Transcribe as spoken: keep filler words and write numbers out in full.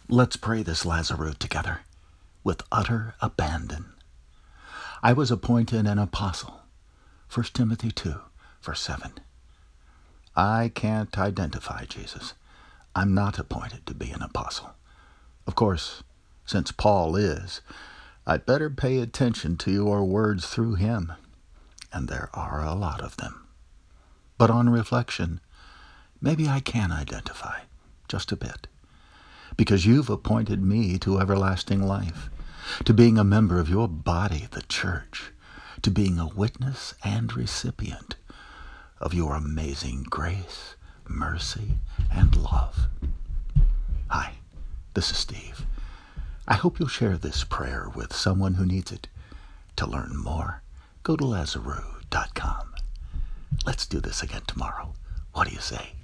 Let's pray this Lazarus together with utter abandon. I was appointed an apostle. First Timothy two, verse seven. I can't identify Jesus. I'm not appointed to be an apostle. Of course, since Paul is, I'd better pay attention to your words through him, and there are a lot of them. But on reflection, maybe I can identify just a bit, because you've appointed me to everlasting life, to being a member of your body, the church, to being a witness and recipient of your amazing grace, mercy, and love. Hi, this is Steve. I hope you'll share this prayer with someone who needs it. To learn more, go to Lazarus dot com. Let's do this again tomorrow. What do you say?